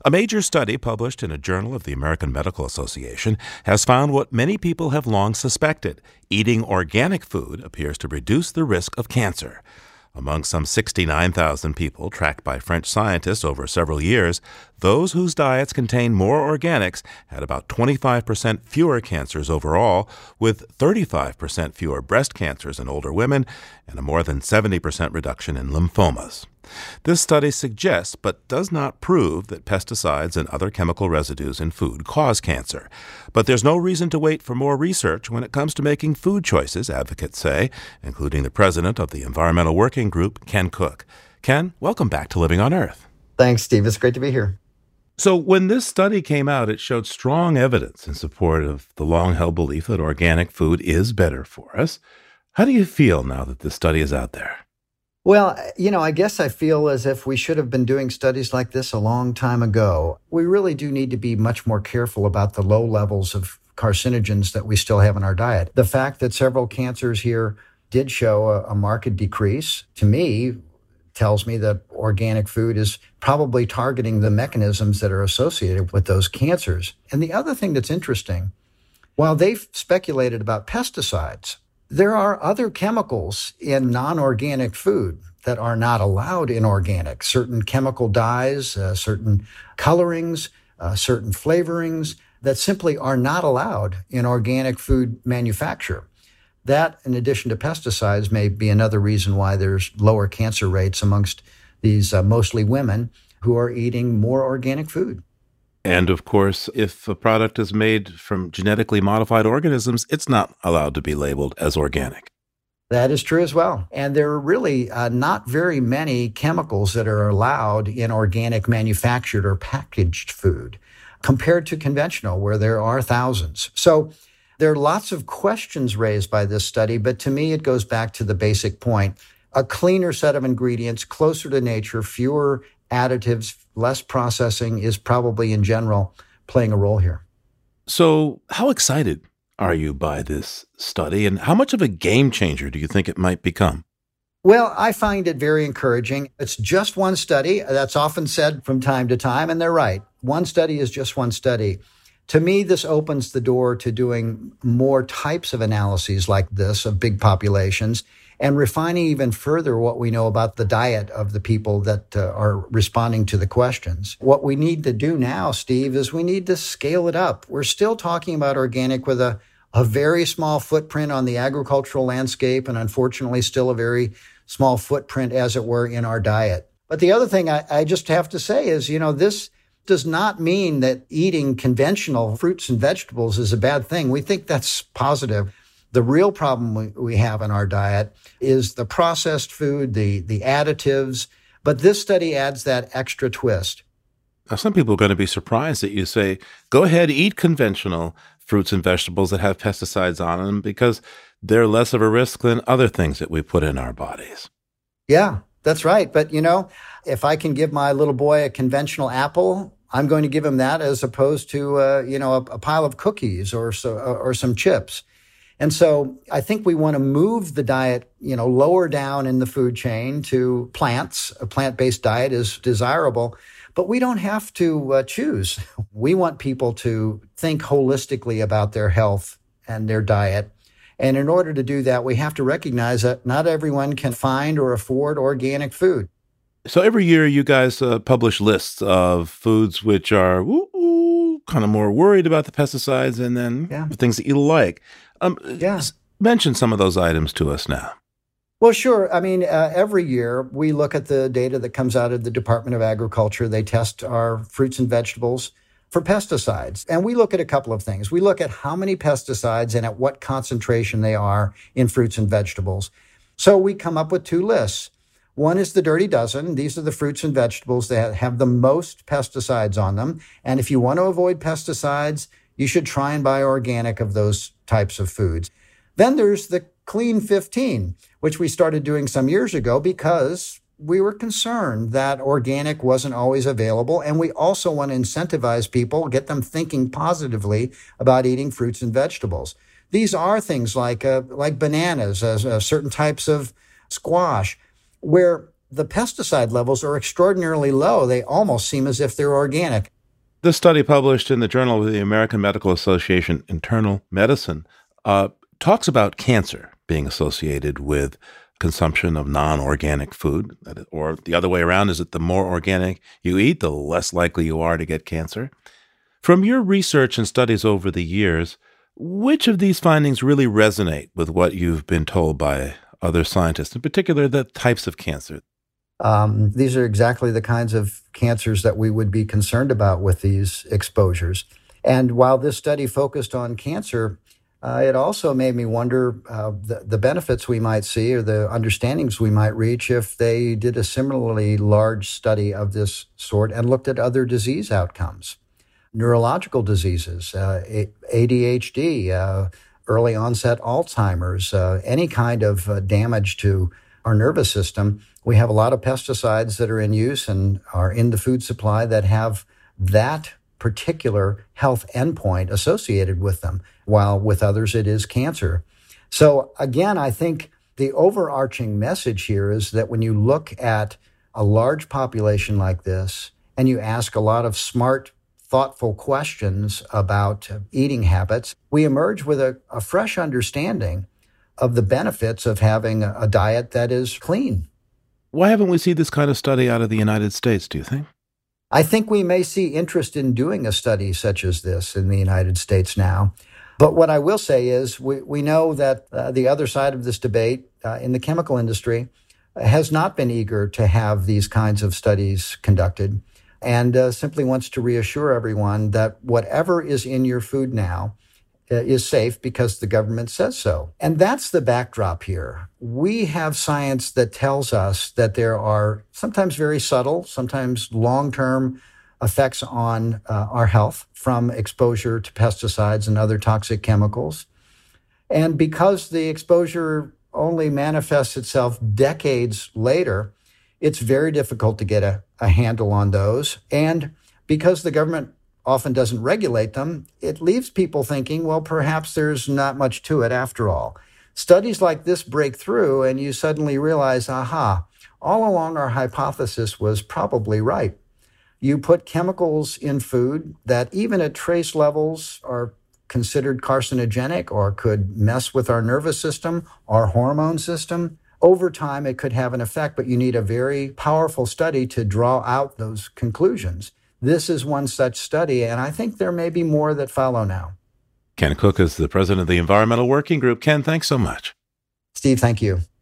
A major study published in a journal of the American Medical Association has found what many people have long suspected. Eating organic food appears to reduce the risk of cancer. Among some 69,000 people tracked by French scientists over several years, those whose diets contained more organics had about 25% fewer cancers overall, with 35% fewer breast cancers in older women and a more than 70% reduction in lymphomas. This study suggests, but does not prove, that pesticides and other chemical residues in food cause cancer. But there's no reason to wait for more research when it comes to making food choices, advocates say, including the president of the Environmental Working Group, Ken Cook. Ken, welcome back to Living on Earth. Thanks, Steve. It's great to be here. So when this study came out, it showed strong evidence in support of the long-held belief that organic food is better for us. How do you feel now that this study is out there? Well, I guess I feel as if we should have been doing studies like this a long time ago. We really do need to be much more careful about the low levels of carcinogens that we still have in our diet. The fact that several cancers here did show a marked decrease, to me, tells me that organic food is probably targeting the mechanisms that are associated with those cancers. And the other thing that's interesting, while they've speculated about pesticides, there are other chemicals in non-organic food that are not allowed in organic. Certain chemical dyes, certain colorings, certain flavorings that simply are not allowed in organic food manufacture. That, in addition to pesticides, may be another reason why there's lower cancer rates amongst these mostly women who are eating more organic food. And of course, if a product is made from genetically modified organisms, it's not allowed to be labeled as organic. That is true as well. And there are really not very many chemicals that are allowed in organic manufactured or packaged food compared to conventional, where there are thousands. So there are lots of questions raised by this study, but to me, it goes back to the basic point. A cleaner set of ingredients, closer to nature, fewer additives, less processing is probably in general playing a role here. So how excited are you by this study, and how much of a game changer do you think it might become? Well, I find it very encouraging. It's just one study. That's often said from time to time, and they're right. One study is just one study. To me, this opens the door to doing more types of analyses like this of big populations and refining even further what we know about the diet of the people that are responding to the questions. What we need to do now, Steve, is we need to scale it up. We're still talking about organic with a very small footprint on the agricultural landscape and unfortunately still a very small footprint, as it were, in our diet. But the other thing I just have to say is, this does not mean that eating conventional fruits and vegetables is a bad thing. We think that's positive. The real problem we have in our diet is the processed food, the additives, but this study adds that extra twist. Now, some people are going to be surprised that you say, go ahead, eat conventional fruits and vegetables that have pesticides on them because they're less of a risk than other things that we put in our bodies. Yeah, that's right. But, if I can give my little boy a conventional apple, I'm going to give him that as opposed to, a pile of cookies or some chips. And so I think we want to move the diet, lower down in the food chain to plants. A plant-based diet is desirable, but we don't have to choose. We want people to think holistically about their health and their diet. And in order to do that, we have to recognize that not everyone can find or afford organic food. So every year you guys publish lists of foods which are kind of more worried about the pesticides and then the things that you like. Mention some of those items to us now. Well, sure. I mean, every year we look at the data that comes out of the Department of Agriculture. They test our fruits and vegetables for pesticides. And we look at a couple of things. We look at how many pesticides and at what concentration they are in fruits and vegetables. So we come up with two lists. One is the Dirty Dozen. These are the fruits and vegetables that have the most pesticides on them. And if you want to avoid pesticides, you should try and buy organic of those types of foods. Then there's the Clean 15, which we started doing some years ago because we were concerned that organic wasn't always available. And we also want to incentivize people, get them thinking positively about eating fruits and vegetables. These are things like bananas, certain types of squash, where the pesticide levels are extraordinarily low. They almost seem as if they're organic. This study published in the Journal of the American Medical Association Internal Medicine talks about cancer being associated with consumption of non-organic food, or the other way around, is it the more organic you eat, the less likely you are to get cancer? From your research and studies over the years, which of these findings really resonate with what you've been told by other scientists, in particular the types of cancer? These are exactly the kinds of cancers that we would be concerned about with these exposures. And while this study focused on cancer, it also made me wonder the benefits we might see or the understandings we might reach if they did a similarly large study of this sort and looked at other disease outcomes. Neurological diseases, ADHD, early onset Alzheimer's, any kind of damage to our nervous system. We have a lot of pesticides that are in use and are in the food supply that have that particular health endpoint associated with them, while with others it is cancer. So again, I think the overarching message here is that when you look at a large population like this and you ask a lot of smart, thoughtful questions about eating habits, we emerge with a fresh understanding of the benefits of having a diet that is clean. Why haven't we seen this kind of study out of the United States, do you think? I think we may see interest in doing a study such as this in the United States now. But what I will say is we know that the other side of this debate in the chemical industry has not been eager to have these kinds of studies conducted and simply wants to reassure everyone that whatever is in your food now is safe because the government says so. And that's the backdrop here. We have science that tells us that there are sometimes very subtle, sometimes long-term effects on our health from exposure to pesticides and other toxic chemicals. And because the exposure only manifests itself decades later, it's very difficult to get a handle on those. And because the government often doesn't regulate them, it leaves people thinking, well, perhaps there's not much to it after all. Studies like this break through and you suddenly realize, aha, all along our hypothesis was probably right. You put chemicals in food that even at trace levels are considered carcinogenic or could mess with our nervous system, our hormone system. Over time, it could have an effect, but you need a very powerful study to draw out those conclusions. This is one such study, and I think there may be more that follow now. Ken Cook is the president of the Environmental Working Group. Ken, thanks so much. Steve, thank you.